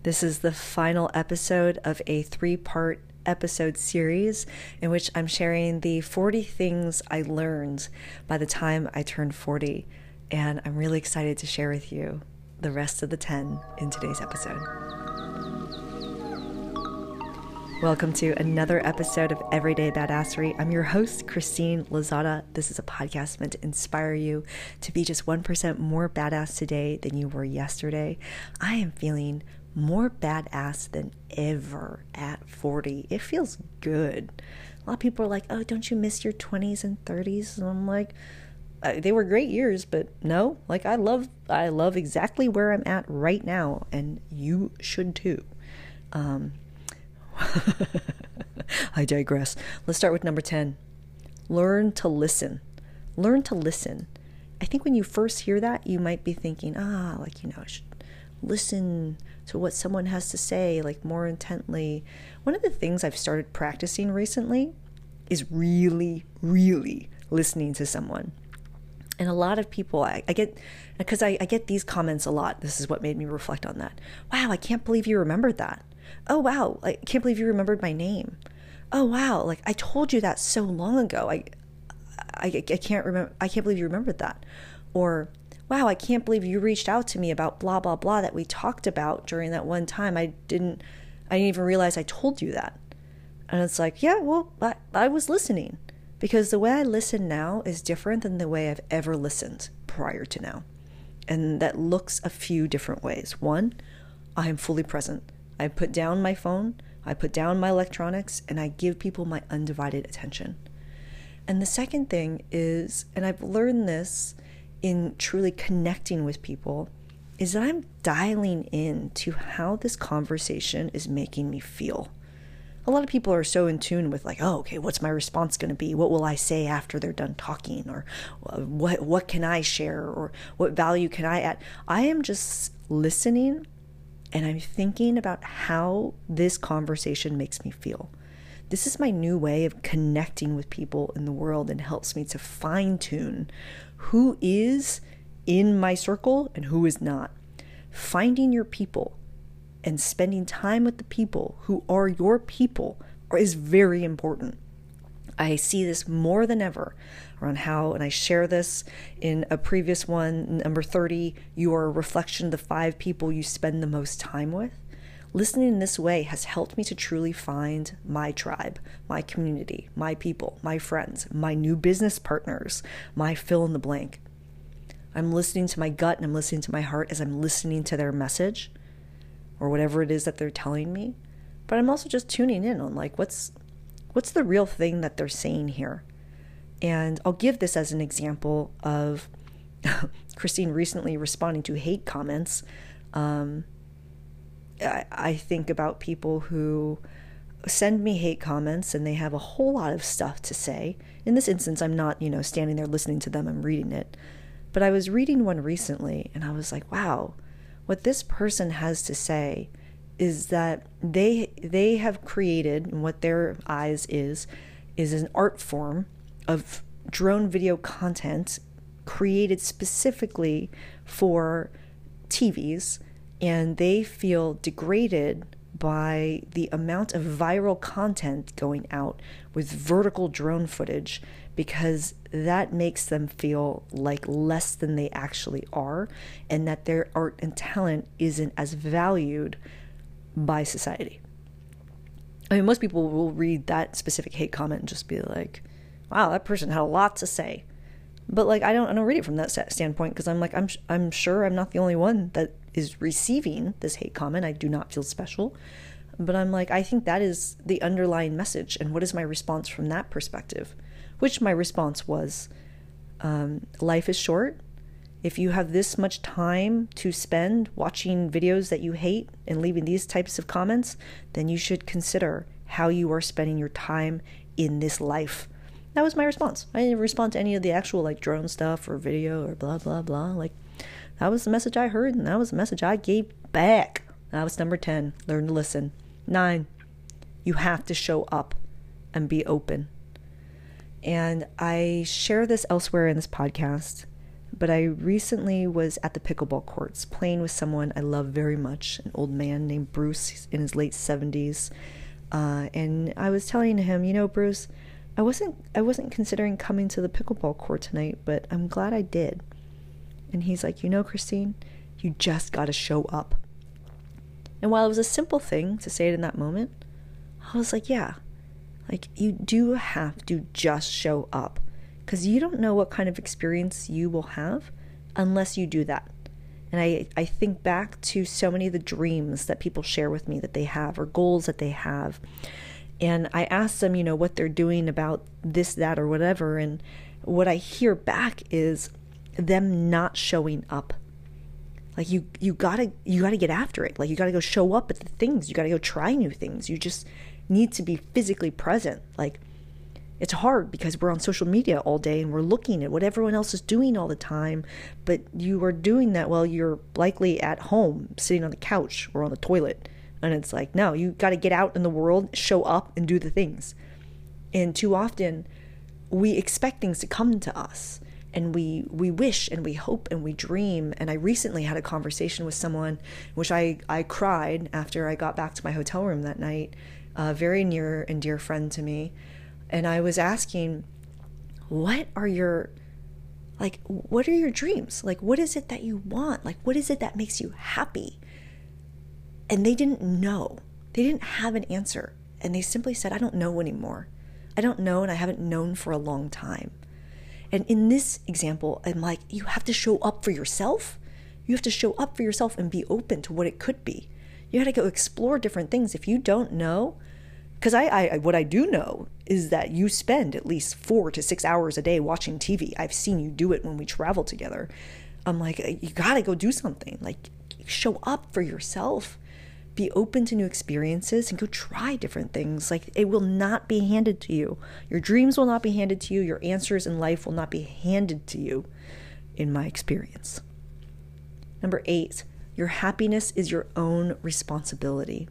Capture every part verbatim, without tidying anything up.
This is the final episode of a three-part episode series in which I'm sharing the forty things I learned by the time I turned forty. And I'm really excited to share with you the rest of the ten in today's episode. Welcome to another episode of Everyday Badassery. I'm your host, Christine Lozada. This is a podcast meant to inspire you to be just one percent more badass today than you were yesterday. I am feeling more badass than ever at forty. It feels good. A lot of people are like, oh, don't you miss your twenties and thirties? And I'm like, they were great years, but no, like I love, I love exactly where I'm at right now, and you should too. Um, I digress. Let's start with number ten. Learn to listen. Learn to listen. I think when you first hear that, you might be thinking, ah, like, you know, I should listen to what someone has to say, like more intently. One of the things I've started practicing recently is really, really listening to someone. And a lot of people, I, I get, because I, I get these comments a lot. This is what made me reflect on that. Wow, I can't believe you remembered that. Oh, wow, I can't believe you remembered my name. Oh, wow, like I told you that so long ago. I, I, I can't remember. I can't believe you remembered that. Or, wow, I can't believe you reached out to me about blah, blah, blah that we talked about during that one time. I didn't, I didn't even realize I told you that. And it's like, yeah, well, I, I was listening. Because the way I listen now is different than the way I've ever listened prior to now. And that looks a few different ways. One, I am fully present. I put down my phone, I put down my electronics, and I give people my undivided attention. And the second thing is, and I've learned this in truly connecting with people, is that I'm dialing in to how this conversation is making me feel. A lot of people are so in tune with like, oh, okay, what's my response going to be? What will I say after they're done talking? Or what what can I share? Or what value can I add? I am just listening, and I'm thinking about how this conversation makes me feel. This is my new way of connecting with people in the world, and helps me to fine-tune who is in my circle and who is not. Finding your people and spending time with the people who are your people is very important. I see this more than ever around how, and I share this in a previous one, number thirty, you are a reflection of the five people you spend the most time with. Listening in this way has helped me to truly find my tribe, my community, my people, my friends, my new business partners, my fill in the blank. I'm listening to my gut and I'm listening to my heart as I'm listening to their message or whatever it is that they're telling me. But I'm also just tuning in on like, what's what's the real thing that they're saying here? And I'll give this as an example of Christine recently responding to hate comments. Um, I, I think about people who send me hate comments and they have a whole lot of stuff to say. In this instance, I'm not, you know, standing there listening to them, I'm reading it. But I was reading one recently and I was like, wow, what this person has to say is that they they have created, and what their eyes is, is an art form of drone video content created specifically for T Vs, and they feel degraded by the amount of viral content going out with vertical drone footage, because that makes them feel like less than they actually are, and that their art and talent isn't as valued by society. I mean, most people will read that specific hate comment and just be like, wow, that person had a lot to say. But like, I don't, I don't read it from that standpoint, because I'm like, I'm, I'm sure I'm not the only one that is receiving this hate comment. I do not feel special, but I'm like, I think that is the underlying message. And what is my response from that perspective? Which my response was, um, life is short. If you have this much time to spend watching videos that you hate and leaving these types of comments, then you should consider how you are spending your time in this life. That was my response. I didn't respond to any of the actual like drone stuff or video or blah, blah, blah. Like, that was the message I heard, and that was the message I gave back. That was number ten. Learn to listen. Nine, you have to show up and be open. And I share this elsewhere in this podcast, but I recently was at the pickleball courts playing with someone I love very much, an old man named Bruce. He's in his late seventies. Uh, and I was telling him, you know, Bruce, I wasn't I wasn't considering coming to the pickleball court tonight, but I'm glad I did. And he's like, you know, Christine, you just got to show up. And while it was a simple thing to say it in that moment, I was like, yeah, like you do have to just show up, because you don't know what kind of experience you will have unless you do that. And I, I think back to so many of the dreams that people share with me that they have, or goals that they have. And I ask them, you know, what they're doing about this, that, or whatever. And what I hear back is them not showing up. Like you, you gotta, you gotta get after it. Like you gotta go show up at the things. You gotta go try new things. You just need to be physically present. Like it's hard because we're on social media all day and we're looking at what everyone else is doing all the time. But you are doing that while you're likely at home, sitting on the couch or on the toilet. And it's like, no, you got to get out in the world, show up and do the things. And too often we expect things to come to us, and we, we wish and we hope and we dream. And I recently had a conversation with someone, which I, I cried after I got back to my hotel room that night, a very near and dear friend to me. And I was asking, what are your, like, what are your dreams? Like, what is it that you want? Like, what is it that makes you happy? And they didn't know. They didn't have an answer. And they simply said, I don't know anymore. I don't know, and I haven't known for a long time. And in this example, I'm like, you have to show up for yourself. You have to show up for yourself and be open to what it could be. You got to go explore different things. If you don't know, because I, I, what I do know is that you spend at least four to six hours a day watching T V. I've seen you do it when we travel together. I'm like, you got to go do something. Like, show up for yourself. Be open to new experiences and go try different things. Like, it will not be handed to you. Your dreams will not be handed to you. Your answers in life will not be handed to you, in my experience. Number eight, your happiness is your own responsibility.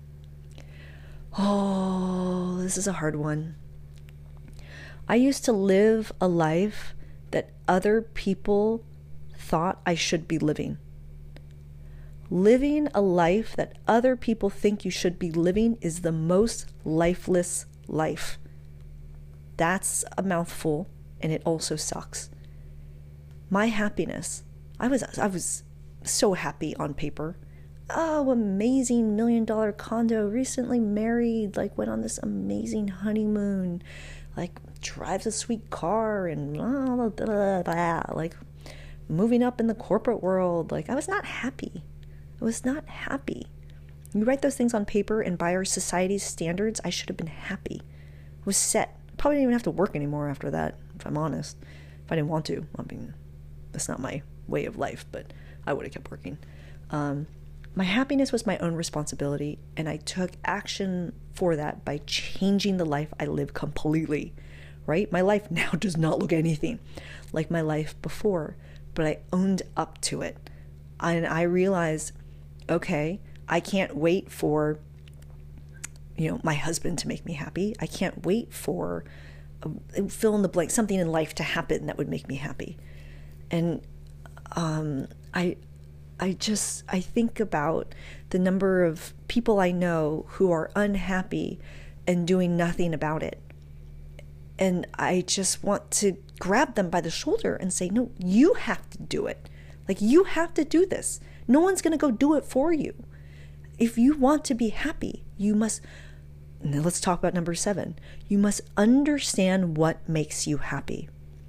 Oh, this is a hard one. I used to live a life that other people thought I should be living. Living a life that other people think you should be living is the most lifeless life. That's a mouthful, and it also sucks. My happiness, I was I was so happy on paper. Oh, amazing million dollar condo, recently married, like went on this amazing honeymoon, like drives a sweet car and blah, blah, blah, blah, like moving up in the corporate world. Like I was not happy. I was not happy. You write those things on paper, and by our society's standards, I should have been happy. I was set. Probably didn't even have to work anymore after that, if I'm honest. If I didn't want to. I mean, that's not my way of life, but I would have kept working. Um, my happiness was my own responsibility, and I took action for that by changing the life I live completely, right? My life now does not look anything like my life before, but I owned up to it. And I realized, okay, I can't wait for, you know, my husband to make me happy. I can't wait for uh, fill in the blank, something in life to happen that would make me happy. And um, I, I just, I think about the number of people I know who are unhappy and doing nothing about it. And I just want to grab them by the shoulder and say, no, you have to do it. Like, you have to do this. No one's going to go do it for you. If you want to be happy, you must, now let's talk about number seven. You must understand what makes you happy.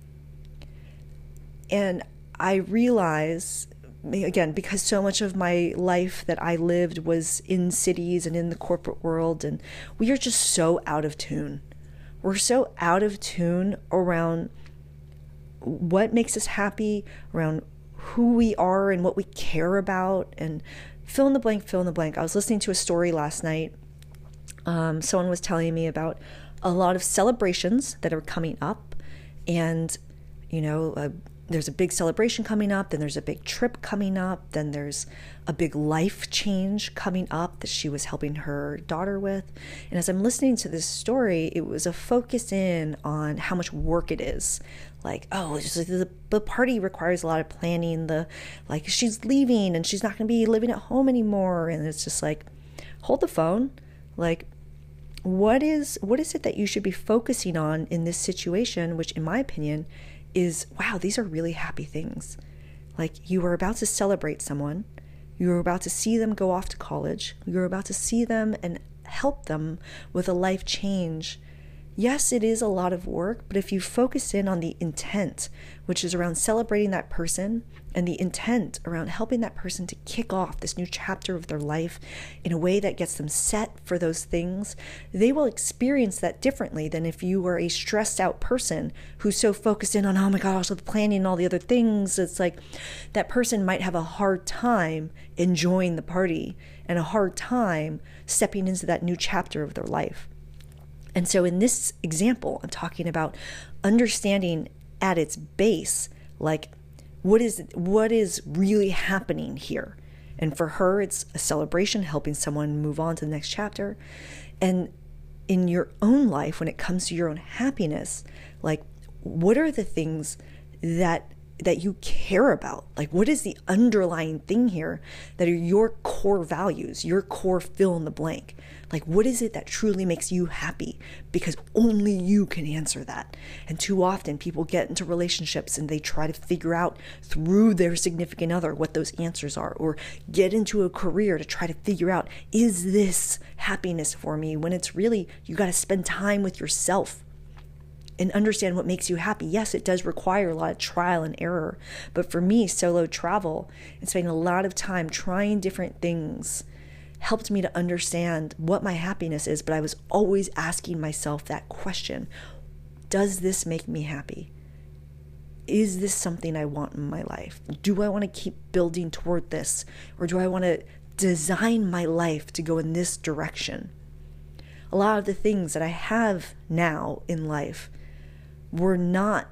And I realize, again, because so much of my life that I lived was in cities and in the corporate world, and we are just so out of tune. We're so out of tune around what makes us happy, around who we are and what we care about, and fill in the blank, fill in the blank. I was listening to a story last night. Um, someone was telling me about a lot of celebrations that are coming up, and, you know, uh, there's a big celebration coming up, then there's a big trip coming up, then there's a big life change coming up that she was helping her daughter with. And as I'm listening to this story, it was a focus in on how much work it is. Like, oh, it's just, the, the party requires a lot of planning. The like she's leaving and she's not going to be living at home anymore. And it's just like, hold the phone. Like, what is what is it that you should be focusing on in this situation, which in my opinion is, wow, these are really happy things. Like, you are about to celebrate someone. You're about to see them go off to college. You're about to see them and help them with a life change. Yes, it is a lot of work, but if you focus in on the intent, which is around celebrating that person, and the intent around helping that person to kick off this new chapter of their life in a way that gets them set for those things, they will experience that differently than if you were a stressed out person who's so focused in on, oh my gosh, the planning and all the other things. It's like that person might have a hard time enjoying the party and a hard time stepping into that new chapter of their life. And so in this example, I'm talking about understanding at its base, like, what is what is really happening here? And for her, it's a celebration, helping someone move on to the next chapter. And in your own life, when it comes to your own happiness, like, what are the things that that you care about? Like, what is the underlying thing here that are your core values, your core fill in the blank? Like, what is it that truly makes you happy? Because only you can answer that. And too often people get into relationships and they try to figure out through their significant other what those answers are, or get into a career to try to figure out, is this happiness for me? When it's really, you got to spend time with yourself and understand what makes you happy. Yes, it does require a lot of trial and error. But for me, solo travel and spending a lot of time trying different things helped me to understand what my happiness is. But I was always asking myself that question: does this make me happy? Is this something I want in my life? Do I want to keep building toward this? Or do I want to design my life to go in this direction? A lot of the things that I have now in life were not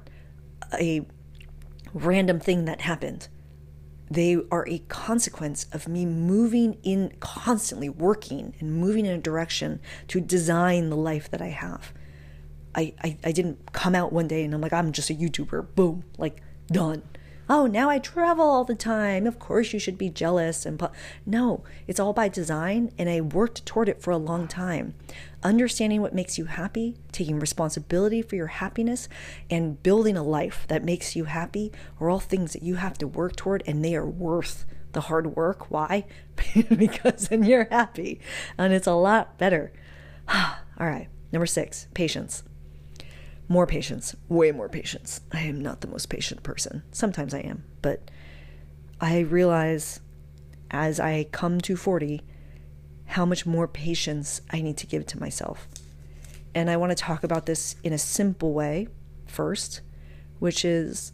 a random thing that happened. They are a consequence of me moving in, constantly working and moving in a direction to design the life that I have. I, I, I didn't come out one day and I'm like, I'm just a YouTuber, boom, like, done. Oh, now I travel all the time. Of course you should be jealous. And no, it's all by design, and I worked toward it for a long time. Understanding what makes you happy, taking responsibility for your happiness, and building a life that makes you happy are all things that you have to work toward, and they are worth the hard work. Why? Because then you're happy, and it's a lot better. All right, number six, patience. More patience, way more patience. I am not the most patient person. Sometimes I am, but I realize as I come to forty, how much more patience I need to give to myself. And I want to talk about this in a simple way first, which is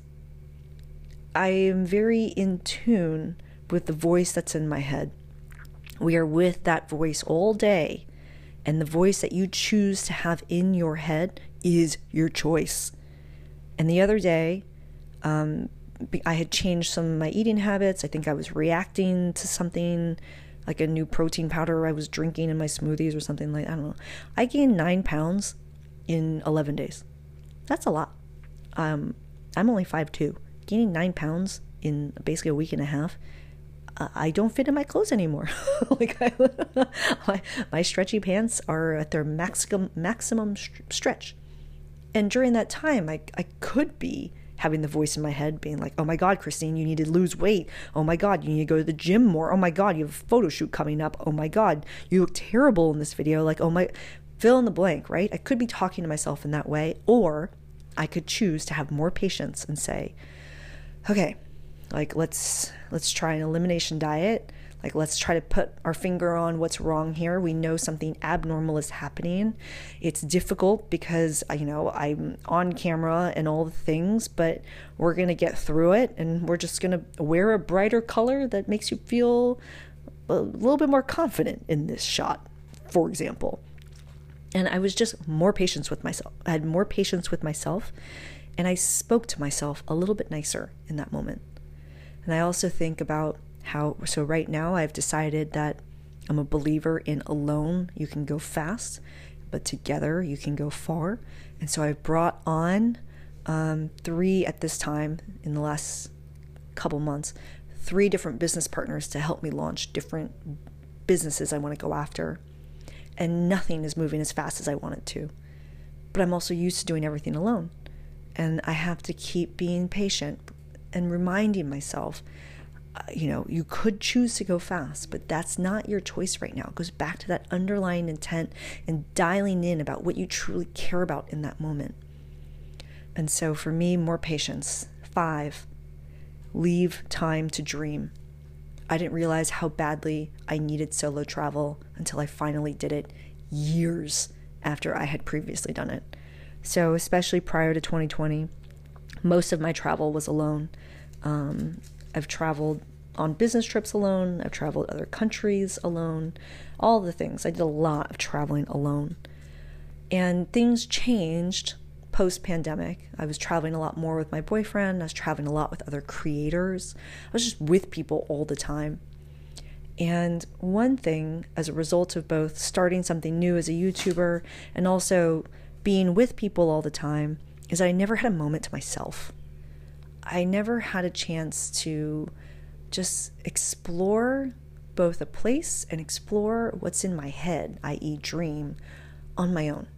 I am very in tune with the voice that's in my head. We are with that voice all day, and the voice that you choose to have in your head is your choice. And the other day, um, I had changed some of my eating habits. I think I was reacting to something like a new protein powder I was drinking in my smoothies or something like that. I don't know. I gained nine pounds in eleven days. That's a lot. Um, I'm only five two. Gaining nine pounds in basically a week and a half. Uh, I don't fit in my clothes anymore. like I, my, my stretchy pants are at their maximum maximum st- stretch. And during that time, I, I could be having the voice in my head being like, oh my God, Christine, you need to lose weight. Oh my God, you need to go to the gym more. Oh my God, you have a photo shoot coming up. Oh my God, you look terrible in this video. Like, oh my, fill in the blank, right? I could be talking to myself in that way, or I could choose to have more patience and say, okay, like let's let's try an elimination diet. Like, let's try to put our finger on what's wrong here. We know something abnormal is happening. It's difficult because, you know, I'm on camera and all the things, but we're going to get through it, and we're just going to wear a brighter color that makes you feel a little bit more confident in this shot, for example. And I was just more patient with myself. I had more patience with myself, And I spoke to myself a little bit nicer in that moment. And I also think about how, so right now I've decided that I'm a believer in alone you can go fast, but together you can go far. And so I've brought on um, three at this time in the last couple months, three different business partners to help me launch different businesses I want to go after. And nothing is moving as fast as I want it to. But I'm also used to doing everything alone. And I have to keep being patient and reminding myself, uh, you know, you could choose to go fast, but that's not your choice right now. It goes back to that underlying intent and dialing in about what you truly care about in that moment. And so for me, more patience. Five, leave time to dream. I didn't realize how badly I needed solo travel until I finally did it years after I had previously done it. So especially prior to twenty twenty, most of my travel was alone. Um, I've traveled on business trips alone. I've traveled other countries alone. All the things. I did a lot of traveling alone. And things changed post-pandemic. I was traveling a lot more with my boyfriend. I was traveling a lot with other creators. I was just with people all the time. And one thing, as a result of both starting something new as a YouTuber and also being with people all the time, is I never had a moment to myself. I never had a chance to just explore both a place and explore what's in my head, that is dream, on my own.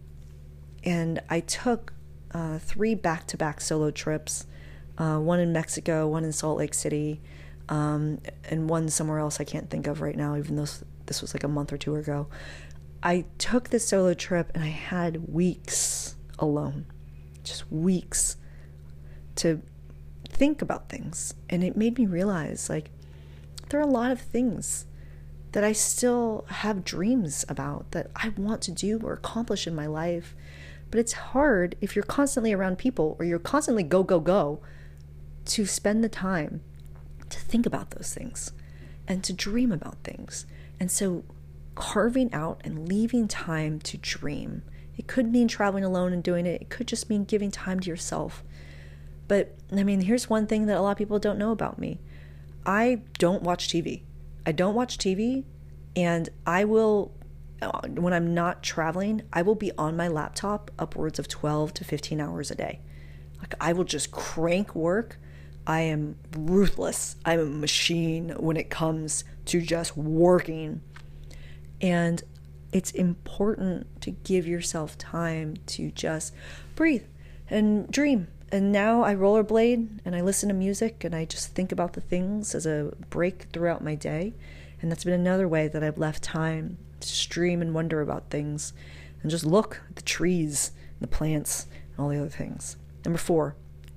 And I took uh, three back-to-back solo trips, uh, one in Mexico, one in Salt Lake City, um, and one somewhere else I can't think of right now, even though this was like a month or two ago. I took this solo trip and I had weeks alone, just weeks to think about things. And it made me realize, like, there are a lot of things that I still have dreams about that I want to do or accomplish in my life. But it's hard if you're constantly around people or you're constantly go, go, go to spend the time to think about those things and to dream about things. And so carving out and leaving time to dream. It could mean traveling alone and doing it. It could just mean giving time to yourself. But, I mean, here's one thing that a lot of people don't know about me. I don't watch T V. I don't watch T V, and I will, when I'm not traveling, I will be on my laptop upwards of twelve to fifteen hours a day. Like, I will just crank work. I am ruthless. I'm a machine when it comes to just working. And it's important to give yourself time to just breathe and dream. And now I rollerblade and I listen to music and I just think about the things as a break throughout my day. And that's been another way that I've left time to stream and wonder about things and just look at the trees, and the plants, and all the other things. Number four,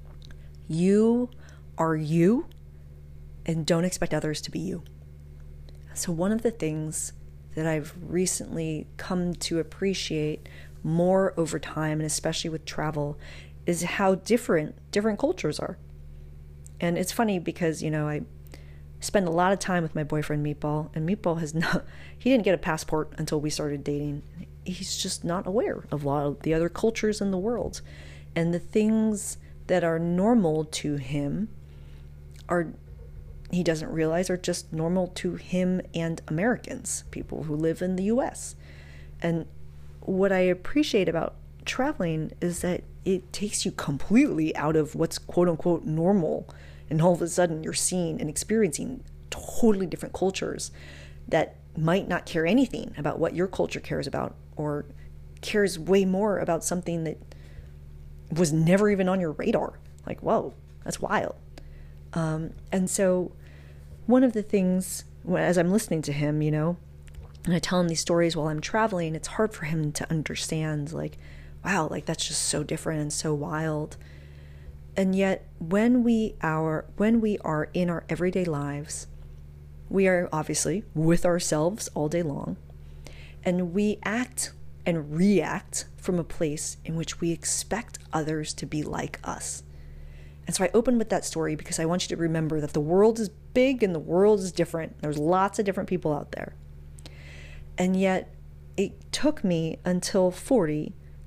you are you and don't expect others to be you. So one of the things that I've recently come to appreciate more over time, and especially with travel, is how different different cultures are. And it's funny because, you know, I spend a lot of time with my boyfriend Meatball, and Meatball has not, he didn't get a passport until we started dating. He's just not aware of a lot of the other cultures in the world. And the things that are normal to him are, he doesn't realize, are just normal to him and Americans, people who live in the U S. And what I appreciate about traveling is that it takes you completely out of what's quote unquote normal, and all of a sudden you're seeing and experiencing totally different cultures that might not care anything about what your culture cares about, or cares way more about something that was never even on your radar. Like, whoa, that's wild. Um, and so one of the things, as I'm listening to him, you know, and I tell him these stories while I'm traveling, it's hard for him to understand, like, wow, like that's just so different and so wild. And yet when we are when we are in our everyday lives, we are obviously with ourselves all day long, and we act and react from a place in which we expect others to be like us. And so I open with that story because I want you to remember that the world is big and the world is different. There's lots of different people out there. And yet it took me until forty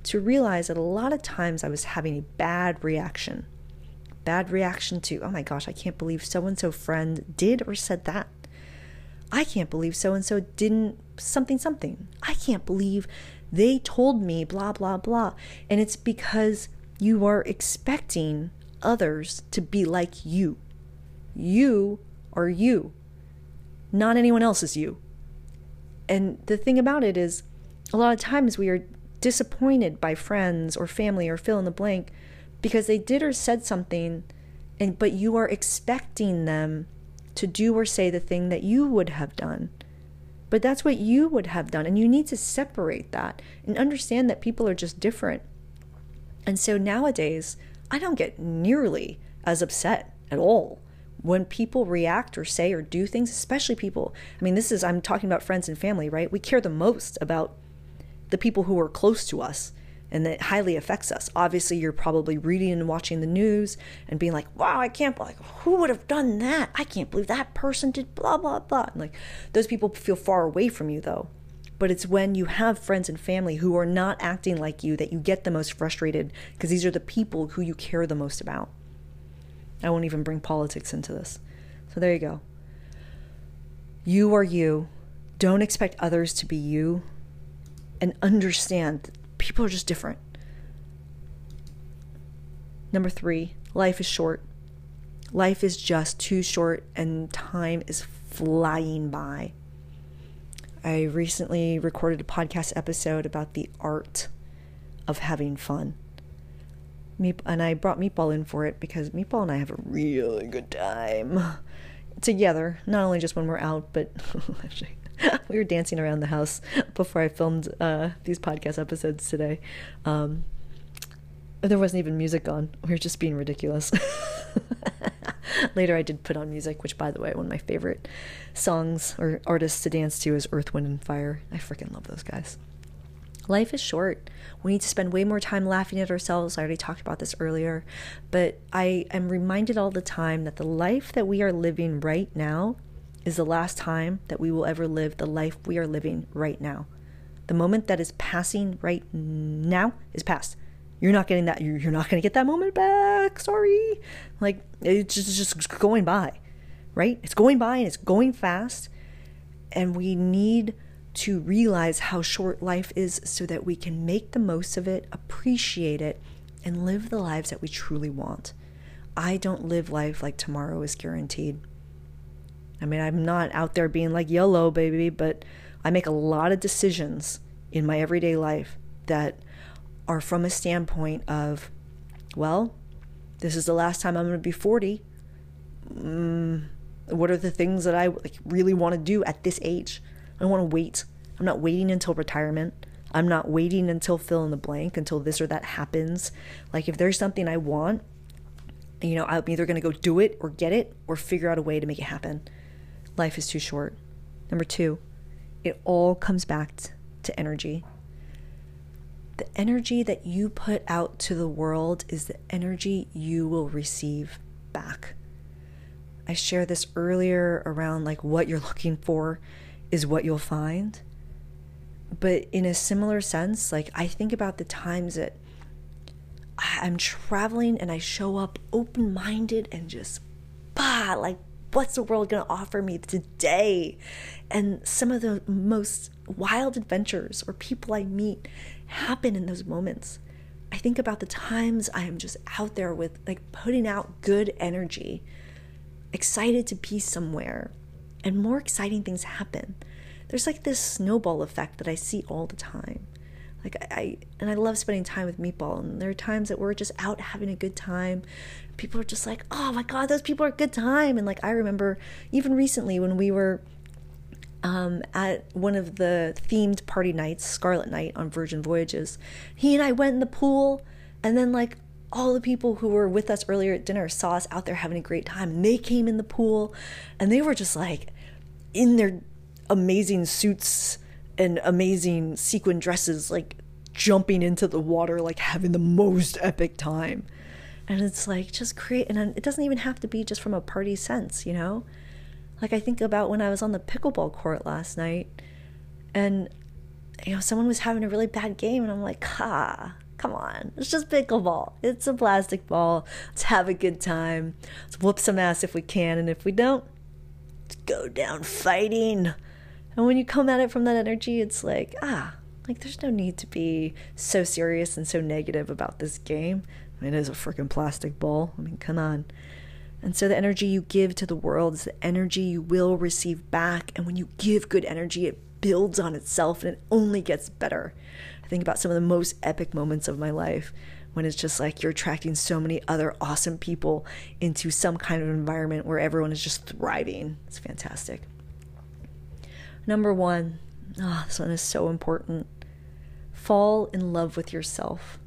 to realize that a lot of times I was having a bad reaction. Bad reaction to, oh my gosh, I can't believe so-and-so friend did or said that. I can't believe so-and-so didn't something something. I can't believe they told me blah, blah, blah. And it's because you are expecting others to be like you. You are you. Not anyone else is you. And the thing about it is, a lot of times we are disappointed by friends or family or fill in the blank because they did or said something, and but you are expecting them to do or say the thing that you would have done. But that's what you would have done, and you need to separate that and understand that people are just different. And so nowadays, I don't get nearly as upset at all when people react or say or do things, especially people. I mean, this is, I'm talking about friends and family, right? We care the most about the people who are close to us, and that highly affects us. Obviously, you're probably reading and watching the news and being like, wow, I can't, like, who would have done that? I can't believe that person did blah, blah, blah. And like, those people feel far away from you though. But it's when you have friends and family who are not acting like you that you get the most frustrated, because these are the people who you care the most about. I won't even bring politics into this. So there you go. You are you. Don't expect others to be you. And understand that people are just different. Number three, life is short. Life is just too short and time is flying by. I recently recorded a podcast episode about the art of having fun. Meep- and I brought Meatball in for it because Meatball and I have a really good time together. Not only just when we're out, but actually, we were dancing around the house before I filmed uh, these podcast episodes today. Um, there wasn't even music on. We were just being ridiculous. Later I did put on music, which, by the way, one of my favorite songs or artists to dance to is Earth, Wind and Fire. I freaking love those guys. Life is short. We need to spend way more time laughing at ourselves. I already talked about this earlier, but I am reminded all the time that the life that we are living right now is the last time that we will ever live the life we are living right now. The moment that is passing right now is past. You're not getting that. You're not going to get that moment back. Sorry. Like, it's just, it's just going by, right? It's going by and it's going fast. And we need to realize how short life is so that we can make the most of it, appreciate it, and live the lives that we truly want. I don't live life like tomorrow is guaranteed. I mean, I'm not out there being like, YOLO, baby, but I make a lot of decisions in my everyday life that are from a standpoint of, well, this is the last time I'm going to be forty. Mm, what are the things that I like, really want to do at this age? I don't want to wait. I'm not waiting until retirement. I'm not waiting until fill in the blank, until this or that happens. Like, if there's something I want, you know, I'm either going to go do it or get it or figure out a way to make it happen. Life is too short. Number two, it all comes back t- to energy. The energy that you put out to the world is the energy you will receive back. I shared this earlier around like what you're looking for is what you'll find. But in a similar sense, like I think about the times that I'm traveling and I show up open-minded and just, bah, like, what's the world going to offer me today? And some of the most wild adventures or people I meet happen in those moments. I think about the times I am just out there with like putting out good energy, excited to be somewhere, and more exciting things happen. There's like this snowball effect that I see all the time. Like I, and I love spending time with Meatball, and there are times that we're just out having a good time. People are just like, oh my God, those people are a good time. And like, I remember even recently when we were um, at one of the themed party nights, Scarlet Night on Virgin Voyages, he and I went in the pool, and then like all the people who were with us earlier at dinner saw us out there having a great time, and they came in the pool, and they were just like in their amazing suits and amazing sequin dresses, like jumping into the water, like having the most epic time. And it's like, just create, and it doesn't even have to be just from a party sense, you know? Like I think about when I was on the pickleball court last night, and you know, someone was having a really bad game and I'm like, ah, come on, it's just pickleball. It's a plastic ball. Let's have a good time. Let's whoop some ass if we can. And if we don't, let's go down fighting. And when you come at it from that energy, it's like, ah, like there's no need to be so serious and so negative about this game. I mean, it is a freaking plastic ball. I mean, come on. And so the energy you give to the world is the energy you will receive back. And when you give good energy, it builds on itself and it only gets better. I think about some of the most epic moments of my life when it's just like you're attracting so many other awesome people into some kind of environment where everyone is just thriving. It's fantastic. Number one, oh, this one is so important. Fall in love with yourself.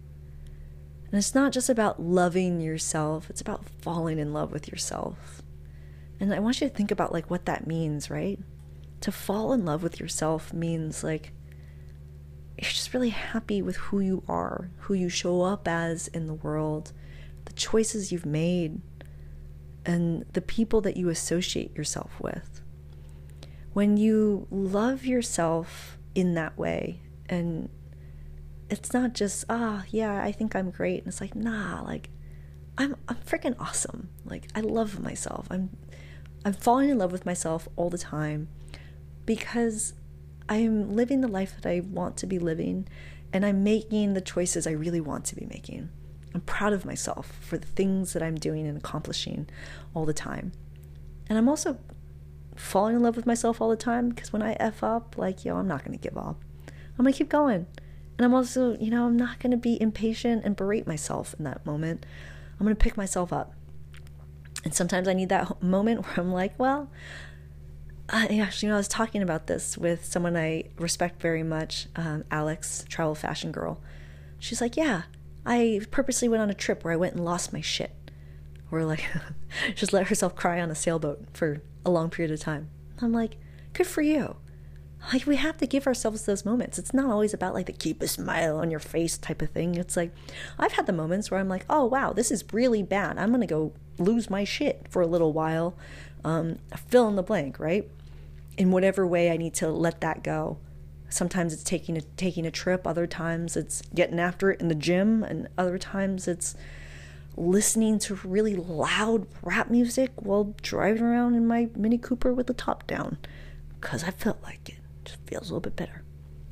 And it's not just about loving yourself, it's about falling in love with yourself. And I want you to think about like what that means, right? To fall in love with yourself means like you're just really happy with who you are, who you show up as in the world, the choices you've made, and the people that you associate yourself with. When you love yourself in that way, and it's not just, ah, yeah, I think I'm great. And it's like, nah, like, I'm I'm freaking awesome. Like, I love myself. I'm I'm falling in love with myself all the time because I'm living the life that I want to be living, and I'm making the choices I really want to be making. I'm proud of myself for the things that I'm doing and accomplishing all the time. And I'm also falling in love with myself all the time because when I F up, like, yo, I'm not going to give up. I'm going to keep going. And I'm also, you know, I'm not going to be impatient and berate myself in that moment. I'm going to pick myself up. And sometimes I need that moment where I'm like, well, I, actually, you know, I was talking about this with someone I respect very much, um, Alex, travel fashion girl. She's like, yeah, I purposely went on a trip where I went and lost my shit. Or like, just let herself cry on a sailboat for a long period of time. I'm like, good for you. Like, we have to give ourselves those moments. It's not always about like the keep a smile on your face type of thing. It's like, I've had the moments where I'm like, oh wow, this is really bad. I'm going to go lose my shit for a little while. Um, fill in the blank, right? In whatever way I need to let that go. Sometimes it's taking a, taking a trip. Other times it's getting after it in the gym. And other times it's listening to really loud rap music while driving around in my Mini Cooper with the top down. Because I felt like it. Just feels a little bit better.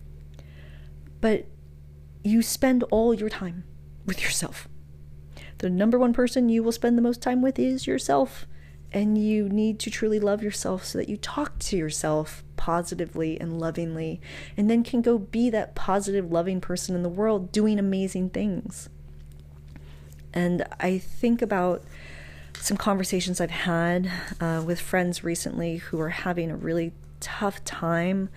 But you spend all your time with yourself. The number one person you will spend the most time with is yourself. And you need to truly love yourself so that you talk to yourself positively and lovingly, and then can go be that positive, loving person in the world doing amazing things. And I think about some conversations I've had uh, with friends recently who are having a really tough time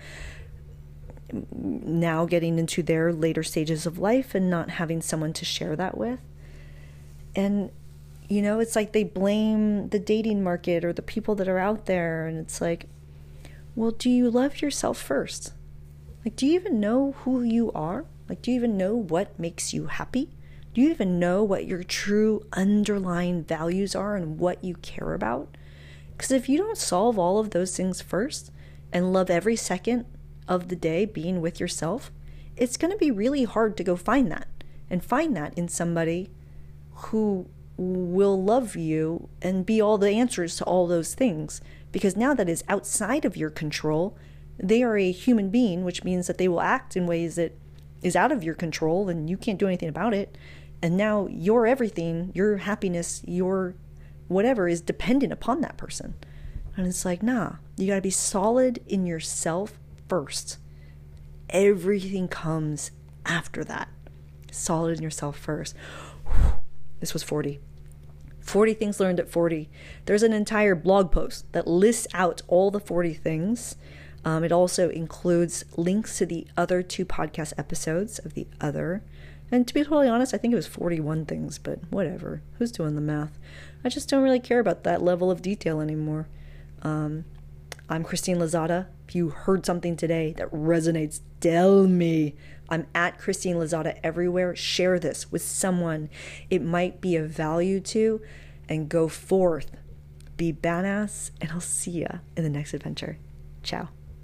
now getting into their later stages of life and not having someone to share that with. And, you know, it's like they blame the dating market or the people that are out there. And it's like, well, do you love yourself first? Like, do you even know who you are? Like, do you even know what makes you happy? Do you even know what your true underlying values are and what you care about? Because if you don't solve all of those things first and love every second of the day being with yourself, it's going to be really hard to go find that and find that in somebody who will love you and be all the answers to all those things. Because now that is outside of your control, they are a human being, which means that they will act in ways that is out of your control and you can't do anything about it. And now your everything, your happiness, your whatever is dependent upon that person. And it's like, nah, you got to be solid in yourself first. Everything comes after that. Solid in yourself first. This was forty. forty things learned at forty. There's an entire blog post that lists out all the forty things. Um, it also includes links to the other two podcast episodes of The Other. And to be totally honest, I think it was forty-one things, but whatever. Who's doing the math? I just don't really care about that level of detail anymore. Um, I'm Christine Lozada. If you heard something today that resonates, tell me. I'm at Christine Lozada everywhere. Share this with someone it might be of value to, and go forth. Be badass, and I'll see ya in the next adventure. Ciao.